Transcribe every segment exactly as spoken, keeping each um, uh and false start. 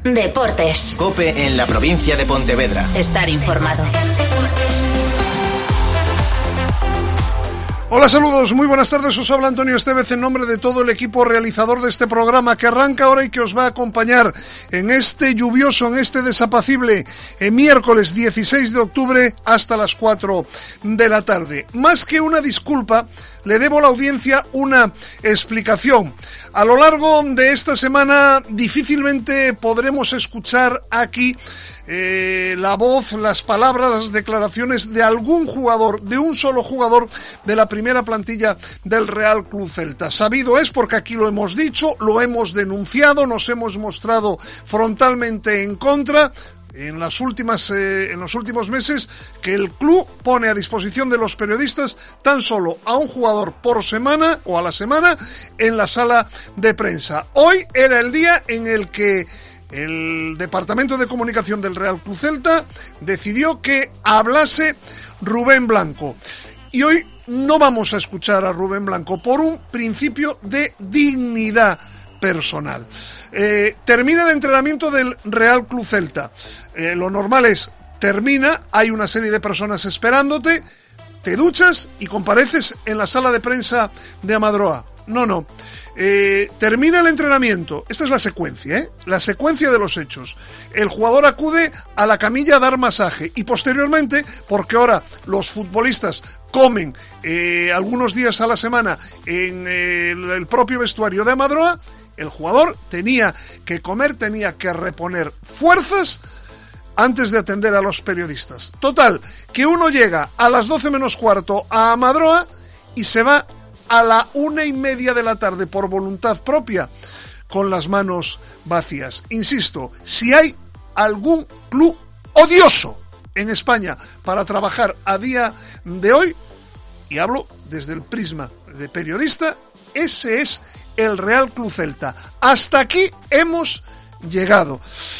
Deportes. COPE en la provincia de Pontevedra. Estar informado. Hola, saludos, muy buenas tardes, os habla Antonio Estevez en nombre de todo el equipo realizador de este programa que arranca ahora y que os va a acompañar en este lluvioso, en este desapacible eh, miércoles dieciséis de octubre hasta las cuatro de la tarde. Más que una disculpa, le debo a la audiencia una explicación. A lo largo de esta semana difícilmente podremos escuchar aquí Eh, la voz, las palabras, las declaraciones de algún jugador, de un solo jugador de la primera plantilla del Real Club Celta. Sabido es, porque aquí lo hemos dicho, lo hemos denunciado, nos hemos mostrado frontalmente en contra en las últimas eh, en los últimos meses, que el club pone a disposición de los periodistas tan solo a un jugador por semana o a la semana en la sala de prensa. Hoy era el día en el que el Departamento de Comunicación del Real Club Celta decidió que hablase Rubén Blanco. Y hoy no vamos a escuchar a Rubén Blanco por un principio de dignidad personal. Eh, termina el entrenamiento del Real Club Celta. Eh, lo normal es, termina, hay una serie de personas esperándote, te duchas y compareces en la sala de prensa de Amadroa. No, no. Eh, termina el entrenamiento. Esta es la secuencia, ¿eh? La secuencia de los hechos. El jugador acude a la camilla a dar masaje y posteriormente, porque ahora los futbolistas comen eh, algunos días a la semana en eh, el, el propio vestuario de Amadroa, el jugador tenía que comer, tenía que reponer fuerzas antes de atender a los periodistas. Total, que uno llega a las doce menos cuarto a Amadroa y se va a la una y media de la tarde por voluntad propia, con las manos vacías. Insisto, si hay algún club odioso en España para trabajar a día de hoy, y hablo desde el prisma de periodista, ese es el Real Club Celta. Hasta aquí hemos llegado.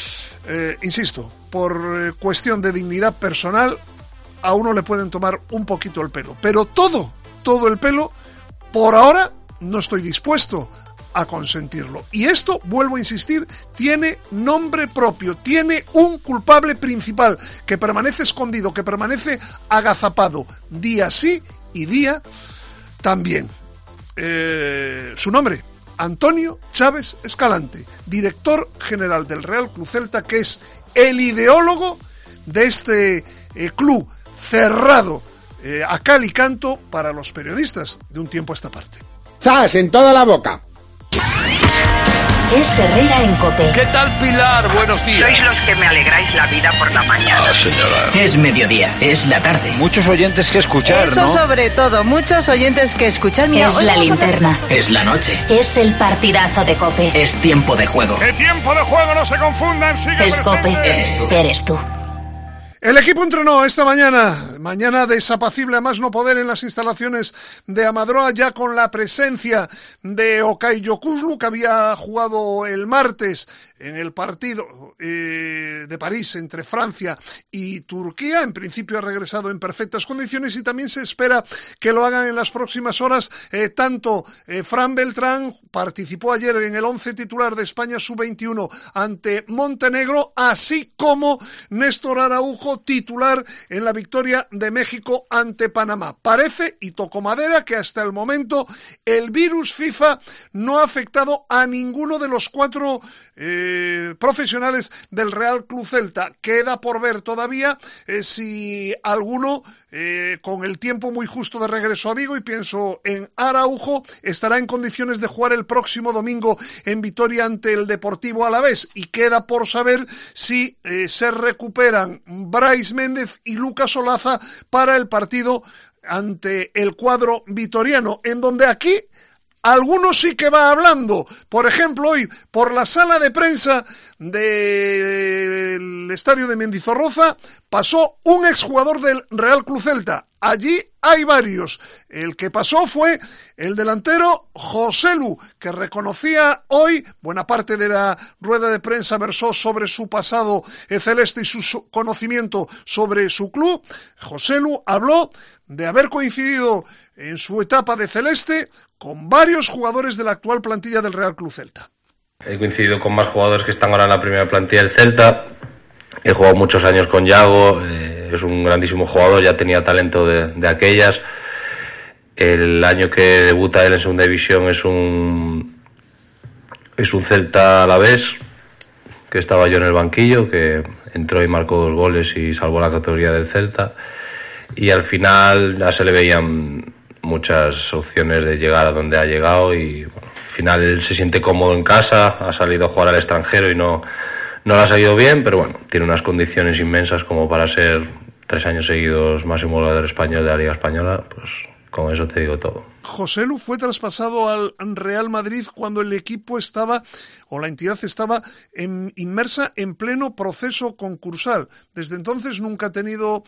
Eh, insisto, por eh, cuestión de dignidad personal, a uno le pueden tomar un poquito el pelo, pero todo, todo el pelo, por ahora no estoy dispuesto a consentirlo. Y esto, vuelvo a insistir, tiene nombre propio, tiene un culpable principal que permanece escondido, que permanece agazapado día sí y día también. Eh, su nombre, Antonio Chávez Escalante, director general del Real Club Celta, que es el ideólogo de este eh, club cerrado Eh, a cal y canto para los periodistas de un tiempo a esta parte. ¡Zas! En toda la boca. Es Herrera en COPE. ¿Qué tal, Pilar? Buenos días. Sois los que me alegráis la vida por la mañana. Ah, señora. Es mediodía, es la tarde. Muchos oyentes que escuchar, Eso ¿no? sobre todo, muchos oyentes que escuchar. Mira, Es hoy la vamos a hablar- linterna. Es la noche. Es el partidazo de COPE. Es tiempo de juego. ¡Qué tiempo de juego! ¡No se confundan! ¡Sigue Es presente! COPE. Eres tú. Eres tú. El equipo entrenó esta mañana, mañana desapacible a más no poder en las instalaciones de Amadroa, ya con la presencia de Okay Yokuşlu, que había jugado el martes en el partido eh, de París entre Francia y Turquía. En principio ha regresado en perfectas condiciones y también se espera que lo hagan en las próximas horas. Eh, tanto eh, Fran Beltrán participó ayer en el once titular de España sub veintiuno ante Montenegro, así como Néstor Araujo, titular en la victoria de México ante Panamá. Parece, y toco madera, que hasta el momento el virus FIFA no ha afectado a ninguno de los cuatro eh, profesionales del Real Club Celta. Queda por ver todavía eh, si alguno, eh, con el tiempo muy justo de regreso a Vigo, y pienso en Araujo, estará en condiciones de jugar el próximo domingo en Vitoria ante el Deportivo Alavés, y queda por saber si eh, se recuperan Brais Méndez y Lucas Olaza para el partido ante el cuadro vitoriano, en donde aquí algunos sí que va hablando. Por ejemplo, hoy, por la sala de prensa del estadio de Mendizorroza, pasó un exjugador del Real Club Celta. Allí hay varios. El que pasó fue el delantero Joselu, que reconocía hoy, buena parte de la rueda de prensa versó sobre su pasado celeste y su conocimiento sobre su club. Joselu habló de haber coincidido en su etapa de celeste con varios jugadores de la actual plantilla del Real Club Celta. He coincidido con más jugadores que están ahora en la primera plantilla del Celta. He jugado muchos años con Yago, eh, es un grandísimo jugador, ya tenía talento de, de aquellas. El año que debuta él en segunda división es un es un Celta Alavés, que estaba yo en el banquillo, que entró y marcó dos goles y salvó la categoría del Celta. Y al final ya se le veían muchas opciones de llegar a donde ha llegado y bueno, al final él se siente cómodo en casa, ha salido a jugar al extranjero y no, no le ha salido bien, pero bueno, tiene unas condiciones inmensas como para ser tres años seguidos máximo goleador español de la Liga Española, pues con eso te digo todo. Joselu fue traspasado al Real Madrid cuando el equipo estaba, o la entidad estaba en, inmersa en pleno proceso concursal. Desde entonces nunca ha tenido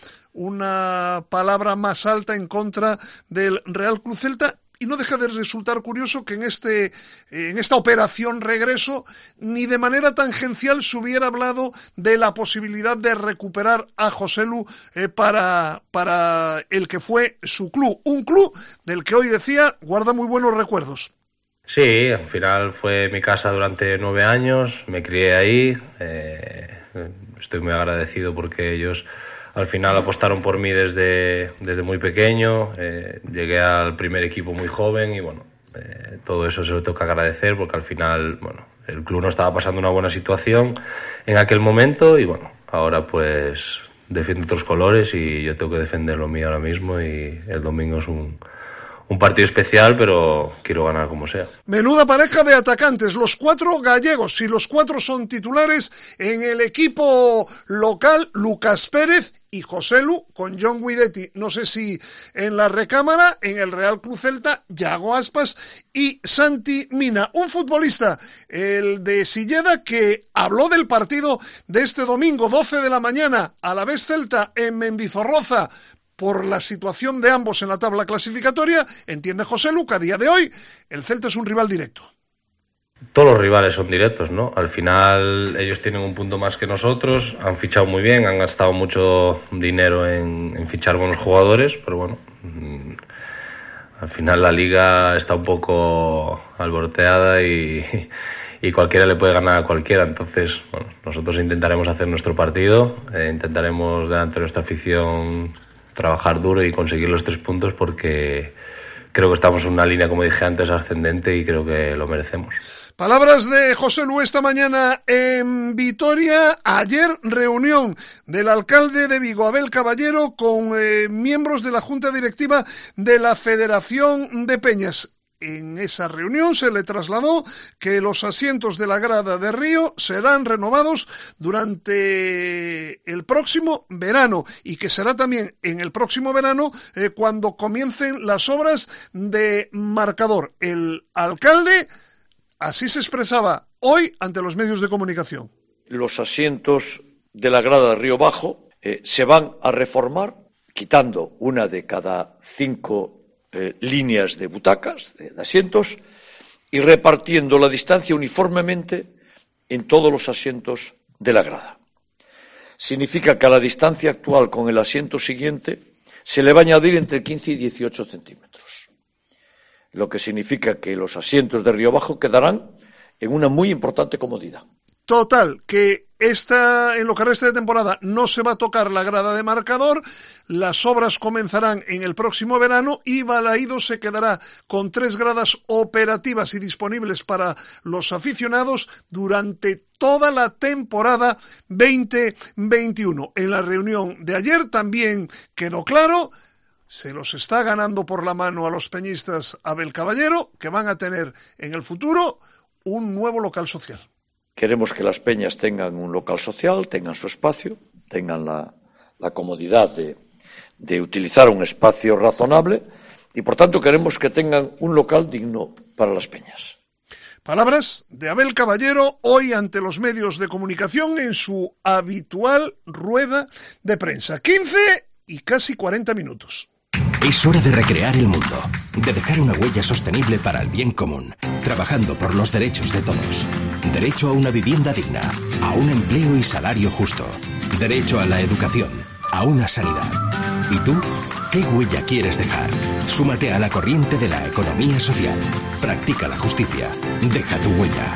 una palabra más alta en contra del Real Club Celta. Y no deja de resultar curioso que en este en esta operación regreso ni de manera tangencial se hubiera hablado de la posibilidad de recuperar a Joselu eh, para, para el que fue su club. Un club del que hoy decía guarda muy buenos recuerdos. Sí, al final fue mi casa durante nueve años, me crié ahí, eh, estoy muy agradecido porque ellos al final apostaron por mí desde, desde muy pequeño, eh, llegué al primer equipo muy joven y bueno, eh, todo eso se lo tengo que agradecer porque al final, bueno, el club no estaba pasando una buena situación en aquel momento y bueno, ahora pues defiendo otros colores y yo tengo que defender lo mío ahora mismo y el domingo es un... Un partido especial, pero quiero ganar como sea. Menuda pareja de atacantes, los cuatro gallegos, y los cuatro son titulares en el equipo local, Lucas Pérez y Joselu con John Guidetti. No sé si en la recámara, en el Real Club Celta, Yago Aspas y Santi Mina. Un futbolista, el de Silleda, que habló del partido de este domingo, doce de la mañana, Alavés Celta en Mendizorroza, por la situación de ambos en la tabla clasificatoria. Entiende Joselu que a día de hoy el Celta es un rival directo. Todos los rivales son directos, ¿no? Al final ellos tienen un punto más que nosotros, han fichado muy bien, han gastado mucho dinero en, en fichar buenos jugadores, pero bueno, mmm, al final la liga está un poco alboroteada y, y cualquiera le puede ganar a cualquiera. Entonces, bueno, nosotros intentaremos hacer nuestro partido, eh, intentaremos delante de nuestra afición trabajar duro y conseguir los tres puntos porque creo que estamos en una línea, como dije antes, ascendente y creo que lo merecemos. Palabras de Joselu esta mañana en Vitoria. Ayer reunión del alcalde de Vigo, Abel Caballero, con eh, miembros de la Junta Directiva de la Federación de Peñas. En esa reunión se le trasladó que los asientos de la grada de Río serán renovados durante el próximo verano y que será también en el próximo verano eh, cuando comiencen las obras de marcador. El alcalde así se expresaba hoy ante los medios de comunicación. Los asientos de la grada de Río Bajo eh, se van a reformar quitando una de cada cinco Eh, líneas de butacas, de, de asientos, y repartiendo la distancia uniformemente en todos los asientos de la grada. Significa que a la distancia actual con el asiento siguiente se le va a añadir entre quince y dieciocho centímetros, lo que significa que los asientos de Río Bajo quedarán en una muy importante comodidad. Total, que esta, en lo que resta de temporada no se va a tocar la grada de marcador, las obras comenzarán en el próximo verano y Balaído se quedará con tres gradas operativas y disponibles para los aficionados durante toda la temporada veinte veintiuno. En la reunión de ayer también quedó claro, se los está ganando por la mano a los peñistas Abel Caballero, que van a tener en el futuro un nuevo local social. Queremos que las peñas tengan un local social, tengan su espacio, tengan la, la comodidad de, de utilizar un espacio razonable y, por tanto, queremos que tengan un local digno para las peñas. Palabras de Abel Caballero hoy ante los medios de comunicación en su habitual rueda de prensa. quince y casi cuarenta minutos. Es hora de recrear el mundo, de dejar una huella sostenible para el bien común, trabajando por los derechos de todos. Derecho a una vivienda digna, a un empleo y salario justo. Derecho a la educación, a una sanidad. ¿Y tú? ¿Qué huella quieres dejar? Súmate a la corriente de la economía social. Practica la justicia. Deja tu huella.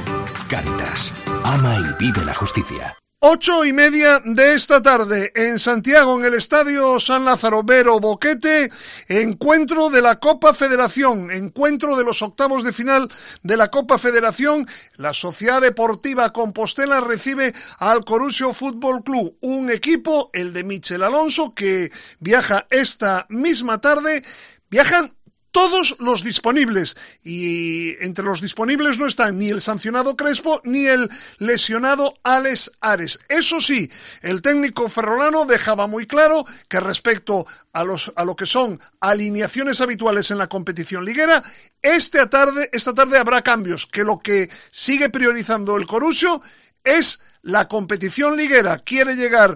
Cáritas. Ama y vive la justicia. Ocho y media de esta tarde en Santiago, en el Estadio San Lázaro Vero Boquete, encuentro de la Copa Federación, encuentro de los octavos de final de la Copa Federación. La Sociedad Deportiva Compostela recibe al Corusio Fútbol Club, un equipo, el de Michel Alonso, que viaja esta misma tarde. Viajan todos los disponibles, y entre los disponibles no están ni el sancionado Crespo ni el lesionado Alex Ares. Eso sí, el técnico ferrolano dejaba muy claro que respecto a los a lo que son alineaciones habituales en la competición liguera, este tarde, esta tarde habrá cambios, que lo que sigue priorizando el Corusio es la competición liguera. Quiere llegar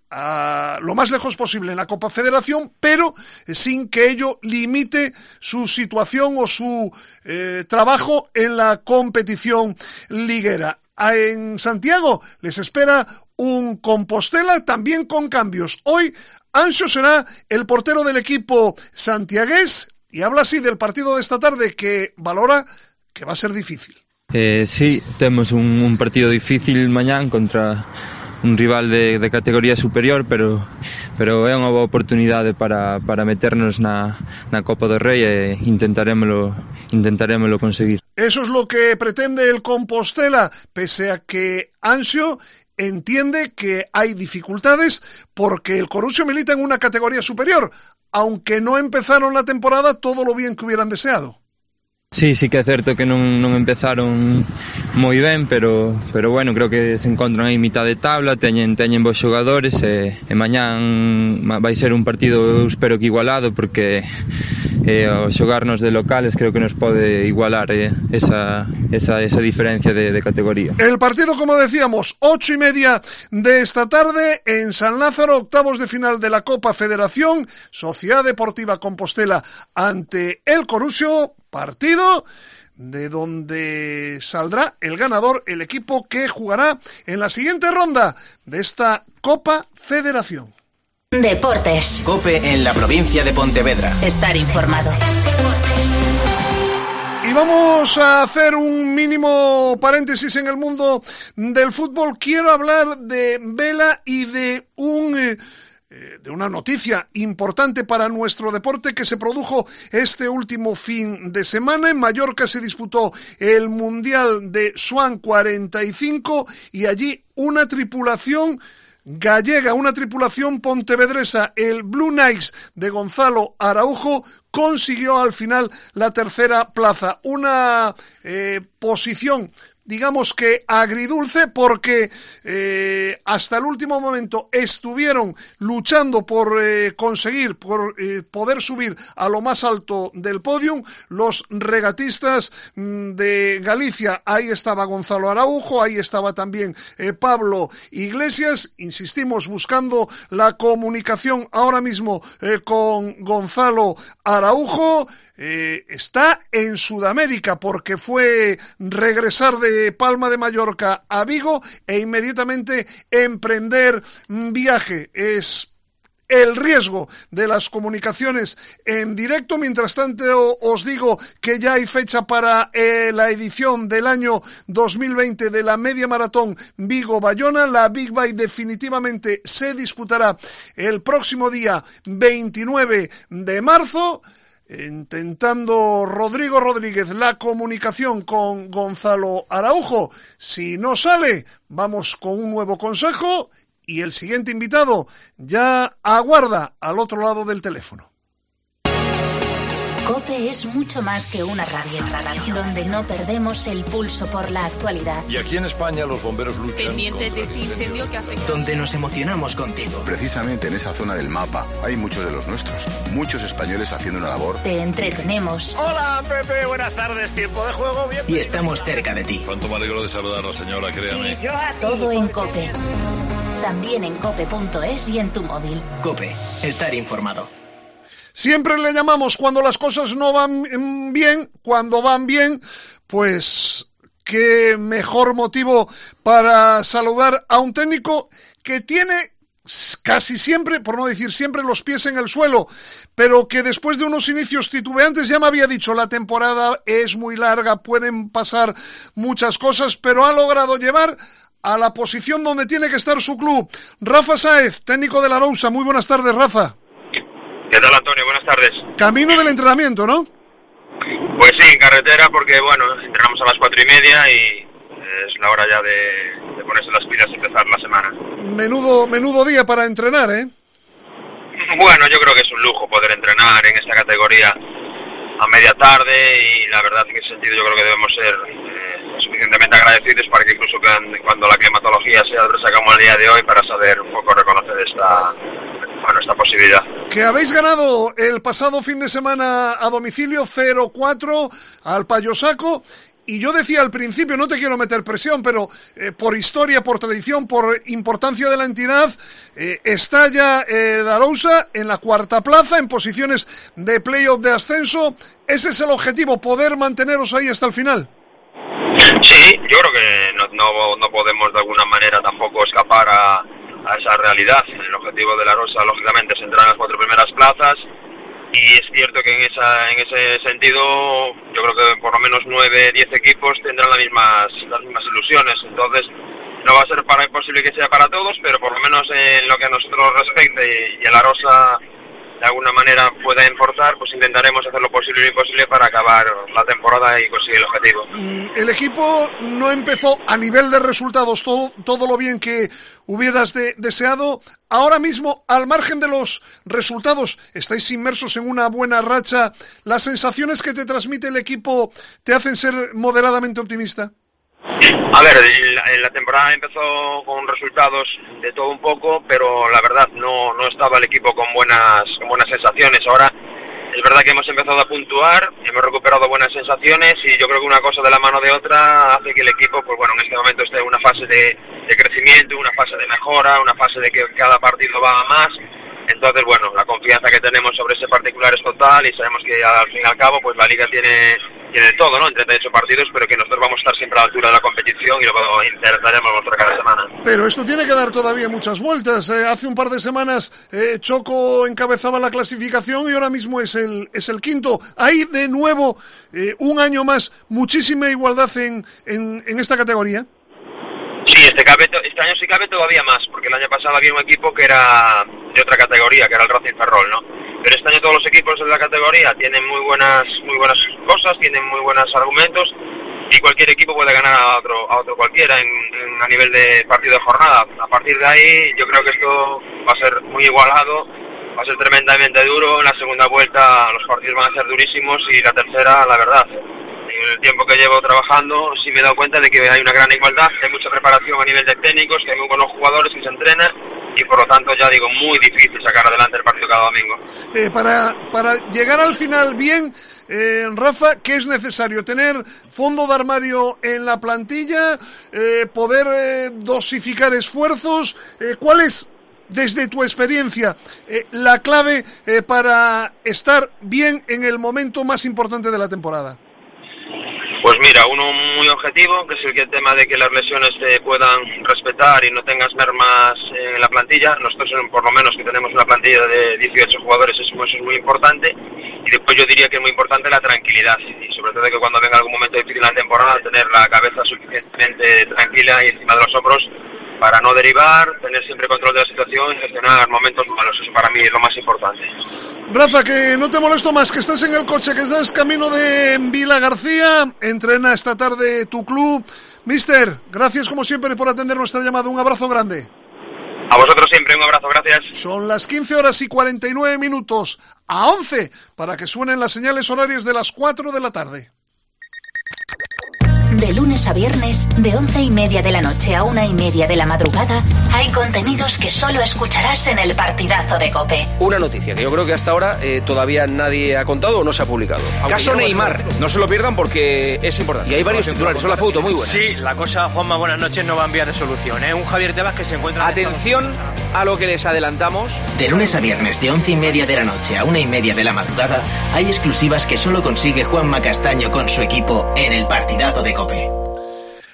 a lo más lejos posible en la Copa Federación, pero sin que ello limite su situación o su eh, trabajo en la competición liguera. En Santiago les espera un Compostela también con cambios. Hoy Anxo será el portero del equipo santiagués y habla así del partido de esta tarde, que valora que va a ser difícil. Eh, sí, tenemos un, un partido difícil mañana contra un rival de, de categoría superior, pero pero é unha boa oportunidade para, para meternos na, na Copa do Rei e intentarémolo, intentarémolo conseguir. Eso es lo que pretende el Compostela, pese a que Anxo entiende que hay dificultades porque el Corusio milita en una categoría superior, aunque no empezaron la temporada todo lo bien que hubieran deseado. Sí, sí que é certo que non, non empezaron moi ben, pero pero bueno, creo que se encontran aí mitad de tabla, teñen teñen bons xogadores e, e mañán vai ser un partido, eu espero que igualado, porque eh, ao xogarnos de locales creo que nos pode igualar eh, esa, esa, esa diferencia de, de categoría. El partido, como decíamos, ocho y media de esta tarde en San Lázaro, octavos de final de la Copa Federación, Sociedad Deportiva Compostela ante el Corusio, partido de donde saldrá el ganador, el equipo que jugará en la siguiente ronda de esta Copa Federación. Deportes. COPE en la provincia de Pontevedra. Estar informado. Y vamos a hacer un mínimo paréntesis en el mundo del fútbol. Quiero hablar de vela y de un... Eh, de una noticia importante para nuestro deporte que se produjo este último fin de semana. En Mallorca se disputó el Mundial de Swan cuarenta y cinco y allí una tripulación gallega, una tripulación pontevedresa, el Blue Knights de Gonzalo Araujo, consiguió al final la tercera plaza. Una eh, posición, digamos que agridulce, porque eh, hasta el último momento estuvieron luchando por eh, conseguir, por eh, poder subir a lo más alto del podium. Los regatistas mmm, de Galicia, ahí estaba Gonzalo Araujo, ahí estaba también eh, Pablo Iglesias, insistimos, buscando la comunicación ahora mismo eh, con Gonzalo Araujo. Eh, está en Sudamérica porque fue regresar de Palma de Mallorca a Vigo e inmediatamente emprender viaje. Es el riesgo de las comunicaciones en directo. Mientras tanto, os digo que ya hay fecha para eh, la edición del año dos mil veinte de la media maratón Vigo-Bayona. La Big Bike definitivamente se disputará el próximo día veintinueve de marzo. Intentando Rodrigo Rodríguez la comunicación con Gonzalo Araujo. Si no sale, vamos con un nuevo consejo y el siguiente invitado ya aguarda al otro lado del teléfono. COPE es mucho más que una radio, donde no perdemos el pulso por la actualidad. Y aquí en España los bomberos luchan pendientes de este incendio que afecta. Donde nos emocionamos contigo. Precisamente en esa zona del mapa hay muchos de los nuestros. Muchos españoles haciendo una labor. Te entretenemos. Hola, Pepe, buenas tardes. Tiempo de juego. Bien. Y estamos cerca de ti. Cuánto me alegro de saludarla, señora, créame. Todo en COPE. También en cope punto es y en tu móvil. COPE. Estar informado. Siempre le llamamos cuando las cosas no van bien, cuando van bien, pues qué mejor motivo para saludar a un técnico que tiene casi siempre, por no decir siempre, los pies en el suelo, pero que después de unos inicios titubeantes ya me había dicho, la temporada es muy larga, pueden pasar muchas cosas, pero ha logrado llevar a la posición donde tiene que estar su club. Rafa Sáez, técnico de la Arousa. Muy buenas tardes, Rafa. ¿Qué tal, Antonio? Buenas tardes. Camino del entrenamiento, ¿no? Pues sí, en carretera, porque bueno, entrenamos a las cuatro y media y es la hora ya de, de ponerse las pilas y empezar la semana. Menudo, menudo día para entrenar, ¿eh? Bueno, yo creo que es un lujo poder entrenar en esta categoría a media tarde y la verdad en ese sentido yo creo que debemos ser eh, suficientemente agradecidos para que incluso cuando la climatología sea adversa como el día de hoy, para saber un poco reconocer esta, bueno, esta posibilidad. Que habéis ganado el pasado fin de semana a domicilio cero cuatro al Payosaco. Y yo decía al principio, no te quiero meter presión, pero eh, por historia, por tradición, por importancia de la entidad, eh, está ya eh, la Arousa en la cuarta plaza, en posiciones de playoff de ascenso. ¿Ese es el objetivo, poder manteneros ahí hasta el final? Sí, yo creo que no, no, no podemos de alguna manera tampoco escapar a, a esa realidad. El objetivo de la Arousa, lógicamente, es entrar en las cuatro primeras plazas. Y es cierto que en esa en ese sentido yo creo que por lo menos nueve, diez equipos tendrán las mismas las mismas ilusiones. Entonces no va a ser para imposible que sea para todos, pero por lo menos en lo que a nosotros respecta y, y a la Arousa de alguna manera pueda importar, pues intentaremos hacer lo posible y lo imposible para acabar la temporada y conseguir el objetivo. El equipo no empezó a nivel de resultados todo, todo lo bien que hubieras de, deseado. Ahora mismo, al margen de los resultados, estáis inmersos en una buena racha. ¿Las sensaciones que te transmite el equipo te hacen ser moderadamente optimista? A ver, la, la temporada empezó con resultados de todo un poco, pero la verdad no no estaba el equipo con buenas con buenas sensaciones. Ahora es verdad que hemos empezado a puntuar, hemos recuperado buenas sensaciones y yo creo que una cosa de la mano de otra hace que el equipo, pues bueno, en este momento esté en una fase de, de crecimiento, una fase de mejora, una fase de que cada partido va a más. Entonces, bueno, la confianza que tenemos sobre ese particular es total y sabemos que al fin y al cabo pues la Liga tiene tiene todo, ¿no? En treinta y ocho partidos, pero que nosotros vamos a estar siempre a la altura de la competición y lo intentaremos mostrar cada semana. Pero esto tiene que dar todavía muchas vueltas. Eh, hace un par de semanas eh, Choco encabezaba la clasificación y ahora mismo es el es el quinto. Hay de nuevo eh, un año más muchísima igualdad en, en, en esta categoría. Sí, este, cabe, este año sí cabe todavía más, porque el año pasado había un equipo que era de otra categoría, que era el Racing Ferrol, ¿no? Pero este año todos los equipos de la categoría tienen muy buenas muy buenas cosas, tienen muy buenos argumentos y cualquier equipo puede ganar a otro a otro cualquiera en, en, a nivel de partido de jornada. A partir de ahí yo creo que esto va a ser muy igualado, va a ser tremendamente duro. En la segunda vuelta los partidos van a ser durísimos y la tercera, la verdad, en el tiempo que llevo trabajando sí me he dado cuenta de que hay una gran igualdad, que hay mucha preparación a nivel de técnicos, que hay muy buenos jugadores que se entrenan y por lo tanto ya digo, muy difícil sacar adelante el partido cada domingo. Eh, para, para llegar al final bien, eh, Rafa, ¿qué es necesario? ¿Tener fondo de armario en la plantilla? Eh, ¿Poder eh, dosificar esfuerzos? Eh, ¿Cuál es, desde tu experiencia, eh, la clave eh, para estar bien en el momento más importante de la temporada? Pues mira, uno muy objetivo, que es el, que el tema de que las lesiones se puedan respetar y no tengas mermas en la plantilla. Nosotros, por lo menos, que tenemos una plantilla de dieciocho jugadores, eso es muy importante. Y después yo diría que es muy importante la tranquilidad. Y sobre todo que cuando venga algún momento difícil en la temporada, tener la cabeza suficientemente tranquila y encima de los hombros para no derivar, tener siempre control de la situación y gestionar momentos malos. Eso para mí es lo más importante. Rafa, que no te molesto más, que estás en el coche, que estás camino de Vila García, entrena esta tarde tu club. Mister, gracias como siempre por atender nuestra llamada, un abrazo grande. A vosotros siempre, un abrazo, gracias. Son las quince horas y cuarenta y nueve minutos, a once, para que suenen las señales horarias de las cuatro de la tarde. De lunes a viernes, de once y media de la noche a una y media de la madrugada, hay contenidos que solo escucharás en el Partidazo de COPE. Una noticia que yo creo que hasta ahora eh, todavía nadie ha contado o no se ha publicado. Aunque Caso Neymar, no se lo pierdan porque es importante. Y hay varios titulares, son la foto muy buena. Sí, la cosa, Juanma, buenas noches, no va a enviar de solución, ¿eh? Un Javier Tebas que se encuentra... Atención a lo que les adelantamos. De lunes a viernes, de once y media de la noche a una y media de la madrugada, hay exclusivas que solo consigue Juanma Castaño con su equipo en el Partidazo de COPE.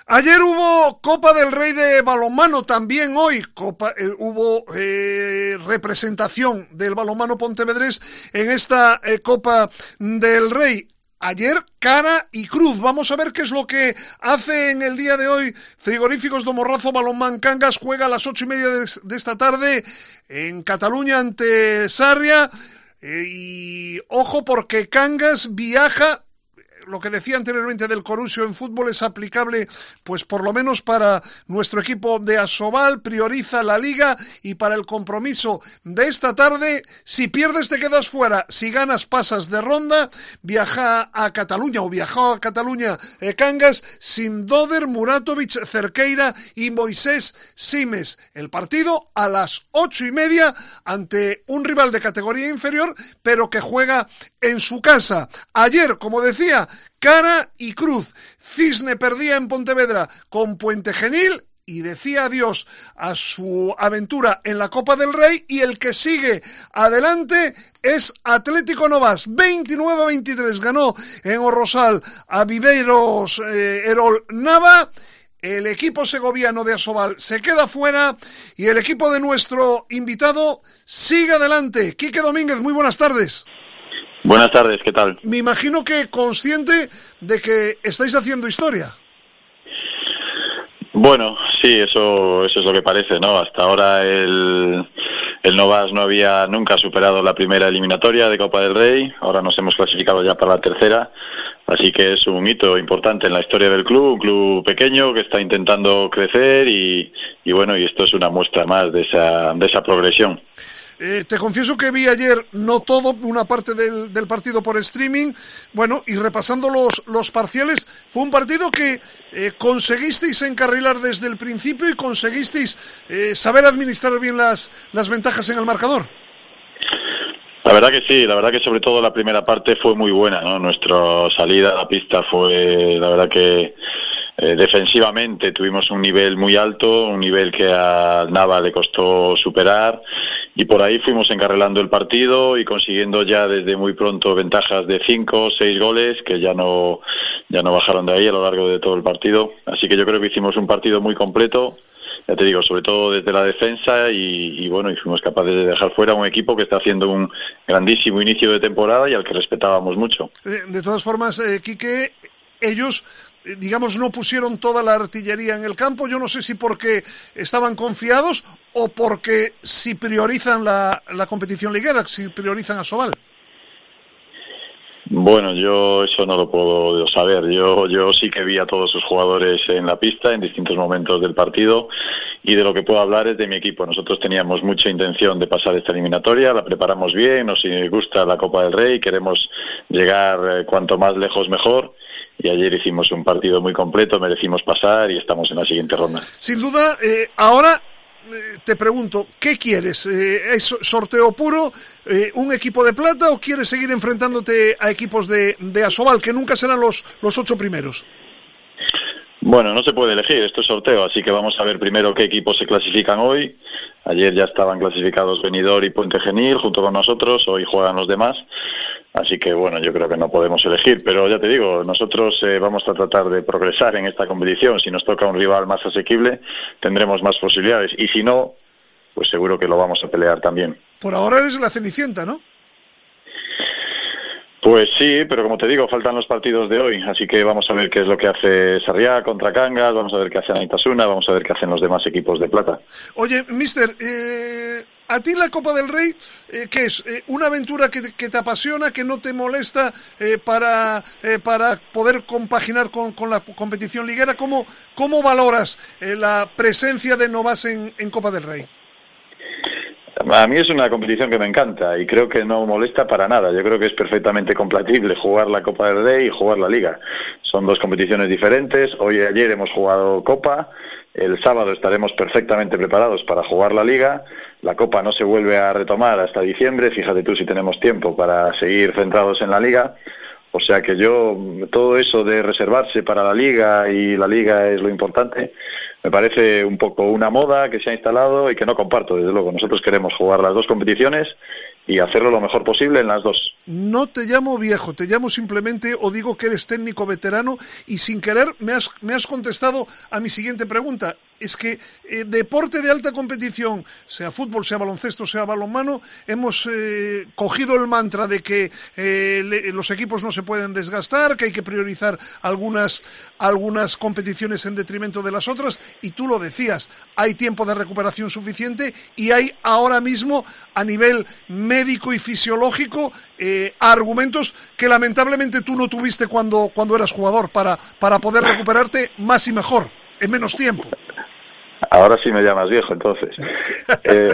Ayer hubo Copa del Rey de balonmano, también hoy Copa, eh, hubo eh, representación del balonmano pontevedrés en esta eh, Copa del Rey. Ayer, cara y cruz. Vamos a ver qué es lo que hace en el día de hoy Frigoríficos do Morrazo Balonmán Cangas. Juega a las ocho y media de, de esta tarde en Cataluña ante Sarria. Eh, y ojo porque Cangas viaja. Lo que decía anteriormente del Corusio en fútbol es aplicable, pues por lo menos para nuestro equipo de Asobal. Prioriza la Liga y para el compromiso de esta tarde, si pierdes te quedas fuera, si ganas pasas de ronda. Viaja a Cataluña o viajó a Cataluña eh, Cangas sin Doder, Muratovic, Cerqueira y Moisés Simes. El partido a las ocho y media ante un rival de categoría inferior, pero que juega en su casa. Ayer, como decía, cara y cruz. Cisne perdía en Pontevedra con Puente Genil y decía adiós a su aventura en la Copa del Rey, y el que sigue adelante es Atlético Novas. veintinueve a veintitrés ganó en Orrosal a Viveiros eh, Erol Nava. El equipo segoviano de Asobal se queda fuera y el equipo de nuestro invitado sigue adelante. Quique Domínguez, muy buenas tardes. Buenas tardes, ¿qué tal? Me imagino que consciente de que estáis haciendo historia. Bueno, sí, eso eso es lo que parece, ¿no? Hasta ahora el, el Novas no había nunca superado la primera eliminatoria de Copa del Rey. Ahora nos hemos clasificado ya para la tercera, así que es un hito importante en la historia del club, un club pequeño que está intentando crecer y, y bueno, y esto es una muestra más de esa, de esa progresión. Eh, te confieso que vi ayer, no todo, una parte del, del partido por streaming. Bueno, y repasando los, los parciales, fue un partido que eh, conseguisteis encarrilar desde el principio y conseguisteis eh, saber administrar bien las, las ventajas en el marcador. La verdad que sí, la verdad que sobre todo la primera parte fue muy buena, ¿no? Nuestra salida a la pista fue, la verdad que eh, defensivamente tuvimos un nivel muy alto, un nivel que a Nava le costó superar, y por ahí fuimos encarrilando el partido y consiguiendo ya desde muy pronto ventajas de cinco o seis goles que ya no, ya no bajaron de ahí a lo largo de todo el partido. Así que yo creo que hicimos un partido muy completo, ya te digo, sobre todo desde la defensa, y, y bueno, y fuimos capaces de dejar fuera un equipo que está haciendo un grandísimo inicio de temporada y al que respetábamos mucho. De todas formas, eh, Quique, ellos, eh, digamos, no pusieron toda la artillería en el campo. Yo no sé si porque estaban confiados o porque si priorizan la, la competición liguera, si priorizan a Asobal. Bueno, yo eso no lo puedo saber. Yo yo sí que vi a todos sus jugadores en la pista en distintos momentos del partido, y de lo que puedo hablar es de mi equipo. Nosotros teníamos mucha intención de pasar esta eliminatoria, la preparamos bien, nos gusta la Copa del Rey, queremos llegar eh, cuanto más lejos mejor, y ayer hicimos un partido muy completo, merecimos pasar y estamos en la siguiente ronda. Sin duda, eh, ahora te pregunto, ¿qué quieres? Eh, ¿Es sorteo puro, eh, un equipo de plata, o quieres seguir enfrentándote a equipos de, de Asobal, que nunca serán los, los ocho primeros? Bueno, no se puede elegir, esto es sorteo, así que vamos a ver primero qué equipos se clasifican hoy. Ayer ya estaban clasificados Benidorm y Puente Genil junto con nosotros, hoy juegan los demás. Así que bueno, yo creo que no podemos elegir, pero ya te digo, nosotros eh, vamos a tratar de progresar en esta competición. Si nos toca un rival más asequible, tendremos más posibilidades, y si no, pues seguro que lo vamos a pelear también. Por ahora eres la Cenicienta, ¿no? Pues sí, pero como te digo, faltan los partidos de hoy, así que vamos a ver qué es lo que hace Sarriá contra Cangas, vamos a ver qué hace Anaitasuna, vamos a ver qué hacen los demás equipos de plata. Oye, mister, eh, ¿a ti la Copa del Rey eh, qué es? Eh, ¿Una aventura que, que te apasiona, que no te molesta eh, para, eh, para poder compaginar con, con la competición liguera? ¿Cómo, cómo valoras eh, la presencia de Novas en, en Copa del Rey? A mí es una competición que me encanta y creo que no molesta para nada. Yo creo que es perfectamente compatible jugar la Copa del Rey y jugar la Liga. Son dos competiciones diferentes. Hoy y ayer hemos jugado Copa. El sábado estaremos perfectamente preparados para jugar la Liga. La Copa no se vuelve a retomar hasta diciembre. Fíjate tú si tenemos tiempo para seguir centrados en la Liga. O sea que yo, todo eso de reservarse para la Liga y la Liga es lo importante, me parece un poco una moda que se ha instalado y que no comparto, desde luego. Nosotros queremos jugar las dos competiciones y hacerlo lo mejor posible en las dos. no te llamo viejo, te llamo simplemente o digo que eres técnico veterano y sin querer me has, me has contestado a mi siguiente pregunta. Es que eh, deporte de alta competición, sea fútbol, sea baloncesto, sea balonmano, hemos eh, cogido el mantra de que eh, le, los equipos no se pueden desgastar, que hay que priorizar algunas, algunas competiciones en detrimento de las otras, y tú lo decías, hay tiempo de recuperación suficiente y hay ahora mismo a nivel médico y fisiológico eh, argumentos que lamentablemente tú no tuviste cuando, cuando eras jugador para, para poder recuperarte más y mejor, en menos tiempo. Ahora sí me llamas viejo, entonces. Eh,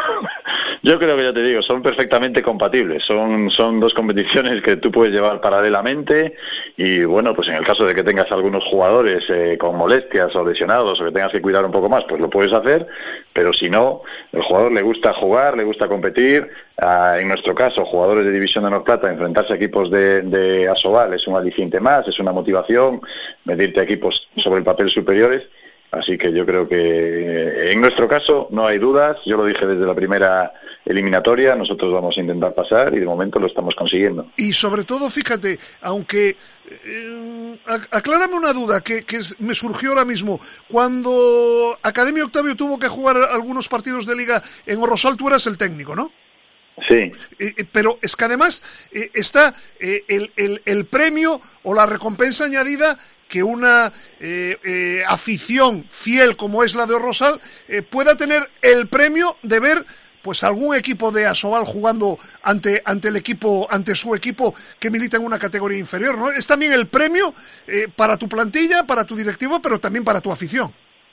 yo creo que ya te digo, son perfectamente compatibles. Son, son dos competiciones que tú puedes llevar paralelamente y, bueno, pues en el caso de que tengas algunos jugadores eh, con molestias o lesionados o que tengas que cuidar un poco más, pues lo puedes hacer, pero si no, el jugador le gusta jugar, le gusta competir. Uh, en nuestro caso, jugadores de División de Honor Plata, enfrentarse a equipos de, de Asobal es un aliciente más, es una motivación, medirte a equipos sobre el papel superiores. Así que yo creo que en nuestro caso no hay dudas, yo lo dije desde la primera eliminatoria, nosotros vamos a intentar pasar y de momento lo estamos consiguiendo. Y sobre todo, fíjate, aunque eh, aclárame una duda que, que me surgió ahora mismo, cuando Academia Octavio tuvo que jugar algunos partidos de liga en Orrosal, tú eras el técnico, ¿no? Sí. Eh, pero es que además eh, está eh, el, el, el premio o la recompensa añadida que una eh, eh, afición fiel como es la de Orrosal eh, pueda tener el premio de ver pues algún equipo de Asobal jugando ante ante el equipo, ante su equipo que milita en una categoría inferior, ¿no? Es también el premio eh, para tu plantilla, para tu directivo, pero también para tu afición.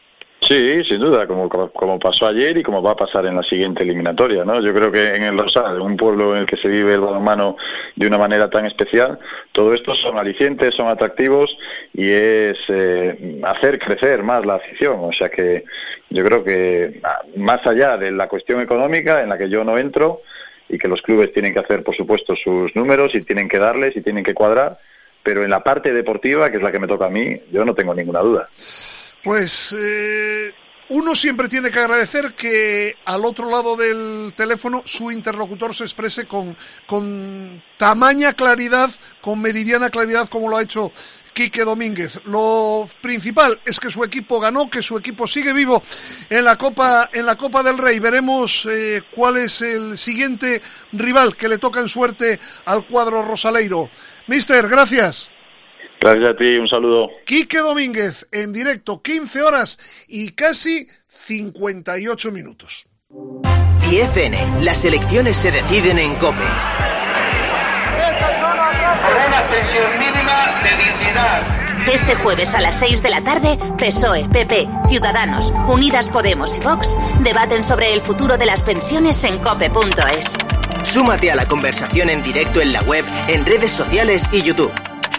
Sí, sin duda, como, como, como pasó ayer y como va a pasar en la siguiente eliminatoria, ¿no? Yo creo que en el Rosal, un pueblo en el que se vive el balonmano de una manera tan especial, todo esto son alicientes, son atractivos y es eh, hacer crecer más la afición. O sea que yo creo que más allá de la cuestión económica, en la que yo no entro y que los clubes tienen que hacer, por supuesto, sus números y tienen que darles y tienen que cuadrar, pero en la parte deportiva, que es la que me toca a mí, yo no tengo ninguna duda. Pues eh, uno siempre tiene que agradecer que al otro lado del teléfono su interlocutor se exprese con, con tamaña claridad, con meridiana claridad como lo ha hecho Quique Domínguez. Lo principal es que su equipo ganó, que su equipo sigue vivo en la Copa, en la Copa del Rey. Veremos eh, cuál es el siguiente rival que le toca en suerte al cuadro rosaleiro. Mister, gracias. Gracias a ti, un saludo. Quique Domínguez, en directo, quince horas y casi cincuenta y ocho minutos. diez ene, las elecciones se deciden en COPE. Por una pensión mínima de dignidad. Este jueves a las seis de la tarde, P S O E, P P, Ciudadanos, Unidas Podemos y Vox debaten sobre el futuro de las pensiones en cope punto es. Súmate a la conversación en directo en la web, en redes sociales y YouTube.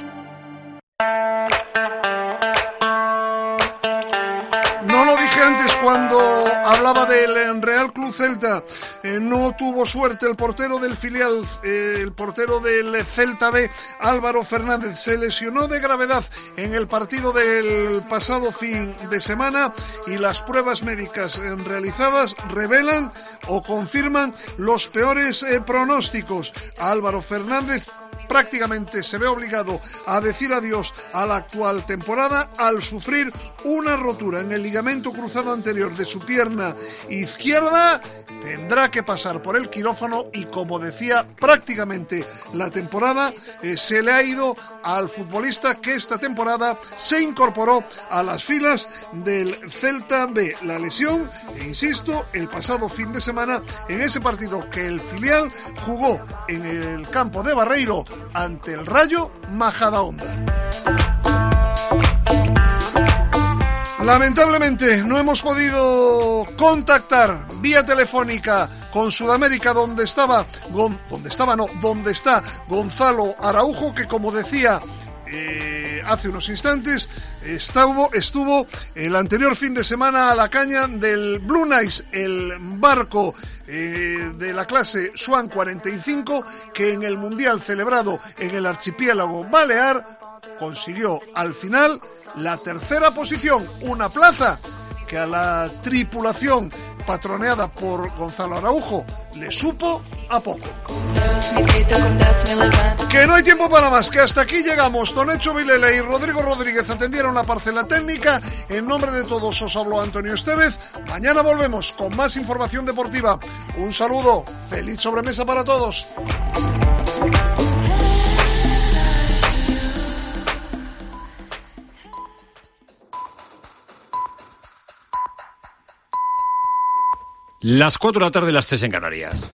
No lo dije antes cuando hablaba del Real Club Celta. Eh, no tuvo suerte el portero del filial, eh, el portero del Celta B, Álvaro Fernández. Se lesionó de gravedad en el partido del pasado fin de semana y las pruebas médicas eh, realizadas revelan o confirman los peores eh, pronósticos. Álvaro Fernández prácticamente se ve obligado a decir adiós a la actual temporada al sufrir una rotura en el ligamento cruzado anterior de su pierna izquierda. Tendrá que pasar por el quirófano y, como decía, prácticamente la temporada eh, se le ha ido al futbolista que esta temporada se incorporó a las filas del Celta B. La lesión, e insisto, el pasado fin de semana en ese partido que el filial jugó en el campo de Barreiro ante el Rayo Majadahonda. Lamentablemente no hemos podido contactar vía telefónica con Sudamérica, donde estaba, donde estaba no, donde está Gonzalo Araujo, que como decía eh, hace unos instantes estuvo, estuvo el anterior fin de semana a la caña del Blue Nice, el barco eh, de la clase Swan cuarenta y cinco que en el Mundial celebrado en el archipiélago balear consiguió al final la tercera posición, una plaza que a la tripulación patroneada por Gonzalo Araujo, le supo a poco. Que no hay tiempo para más, que hasta aquí llegamos. Tonecho Vilela y Rodrigo Rodríguez atendieron la parcela técnica. En nombre de todos os habló Antonio Estevez. Mañana volvemos con más información deportiva. Un saludo, feliz sobremesa para todos. Las cuatro de la tarde, las tres en Canarias.